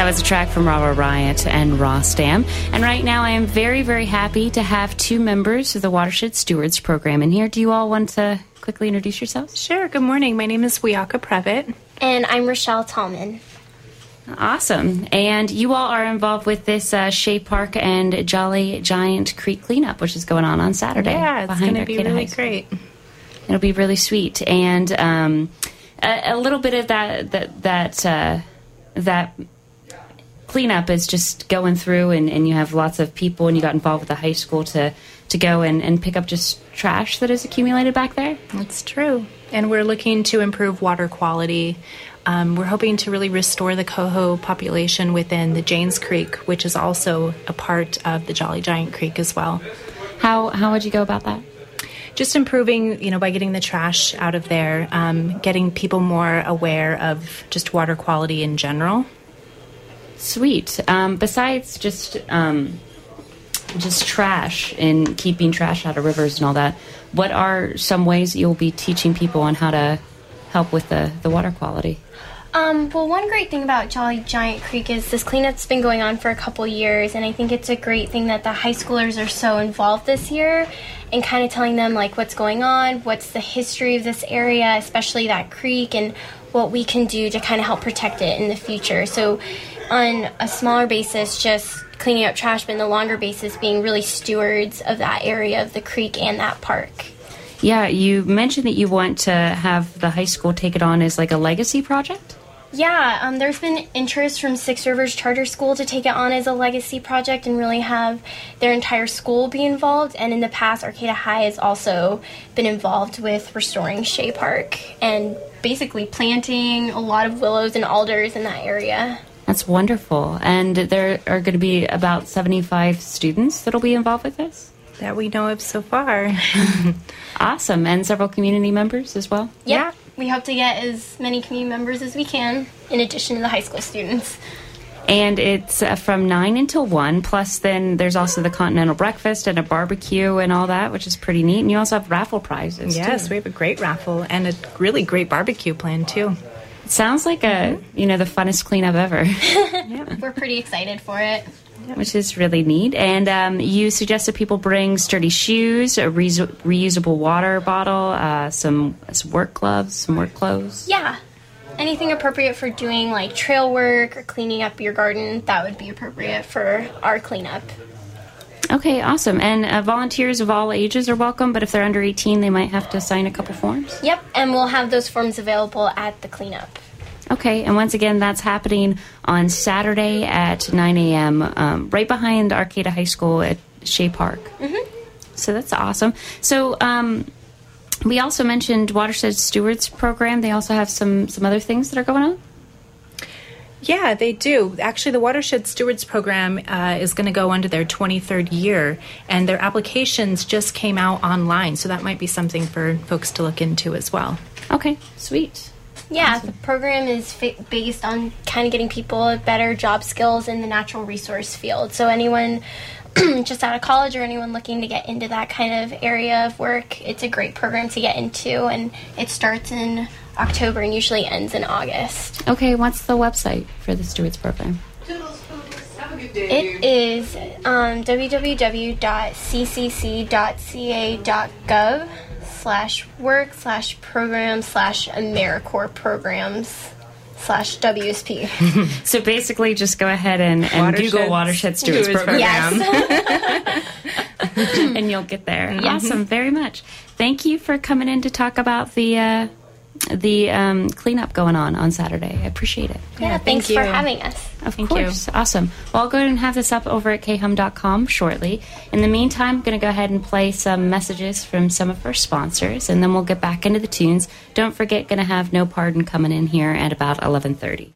That was a track from Raw Riot and Rostam. And right now I am very, very happy to have two members of the Watershed Stewards program in here. Do you all want to quickly introduce yourselves? Sure. Good morning. My name is Wiaka Previtt. And I'm Rochelle Tallman. Awesome. And you all are involved with this Shea Park and Jolly Giant Creek cleanup, which is going on Saturday. Yeah, it's going to be really great. It'll be really sweet. And a little bit of that cleanup is just going through, and you have lots of people, and you got involved with the high school to go and pick up just trash that is accumulated back there. That's true. And we're looking to improve water quality. We're hoping to really restore the coho population within the Janes Creek, which is also a part of the Jolly Giant Creek as well. How would you go about that? Just improving, by getting the trash out of there, getting people more aware of just water quality in general. Sweet. Besides just trash and keeping trash out of rivers and all that, what are some ways you'll be teaching people on how to help with the water quality? Well, one great thing about Jolly Giant Creek is this cleanup's been going on for a couple years, and I think it's a great thing that the high schoolers are so involved this year and kind of telling them like what's going on, what's the history of this area, especially that creek, and what we can do to kind of help protect it in the future. So on a smaller basis, just cleaning up trash, but in the longer basis, being really stewards of that area of the creek and that park. Yeah, you mentioned that you want to have the high school take it on as like a legacy project? Yeah, there's been interest from Six Rivers Charter School to take it on as a legacy project and really have their entire school be involved. And in the past, Arcata High has also been involved with restoring Shea Park and basically planting a lot of willows and alders in that area. That's wonderful. And there are going to be about 75 students that'll be involved with this? That we know of so far. Awesome. And several community members as well? Yep. Yeah. We hope to get as many community members as we can, in addition to the high school students. And it's from 9 until 1, plus then there's also the continental breakfast and a barbecue and all that, which is pretty neat. And you also have raffle prizes, Yes, too. We have a great raffle and a really great barbecue plan, too. It sounds like the funnest cleanup ever. Yep. We're pretty excited for it. Which is really neat. And you suggested people bring sturdy shoes, a reusable water bottle, some work gloves, some work clothes. Yeah. Anything appropriate for doing like trail work or cleaning up your garden, that would be appropriate for our cleanup. Okay, awesome. And volunteers of all ages are welcome, but if they're under 18, they might have to sign a couple forms? Yep, and we'll have those forms available at the cleanup. Okay, and once again, that's happening on Saturday at 9 a.m. Right behind Arcata High School at Shea Park. Mm-hmm. So that's awesome. So we also mentioned Watershed Stewards program. They also have some other things that are going on? Yeah, they do. Actually, the Watershed Stewards program is going to go into their 23rd year, and their applications just came out online, so that might be something for folks to look into as well. Okay, sweet. Yeah, awesome. The program is based on kind of getting people better job skills in the natural resource field. So anyone just out of college or anyone looking to get into that kind of area of work, it's a great program to get into, and it starts in October and usually ends in August. Okay, what's the website for the Stewards program? It is www.ccc.ca.gov/work/program/AmeriCorps programs/WSP. So basically just go ahead and Google Watershed Stewards program. Yes. And you'll get there. Mm-hmm. Awesome, very much. Thank you for coming in to talk about the cleanup going on Saturday. I appreciate it. Yeah, thanks for having us. Of course. Awesome. Well, I'll go ahead and have this up over at khum.com shortly. In the meantime, I'm going to go ahead and play some messages from some of our sponsors, and then we'll get back into the tunes. Don't forget, going to have No Pardon coming in here at about 11:30.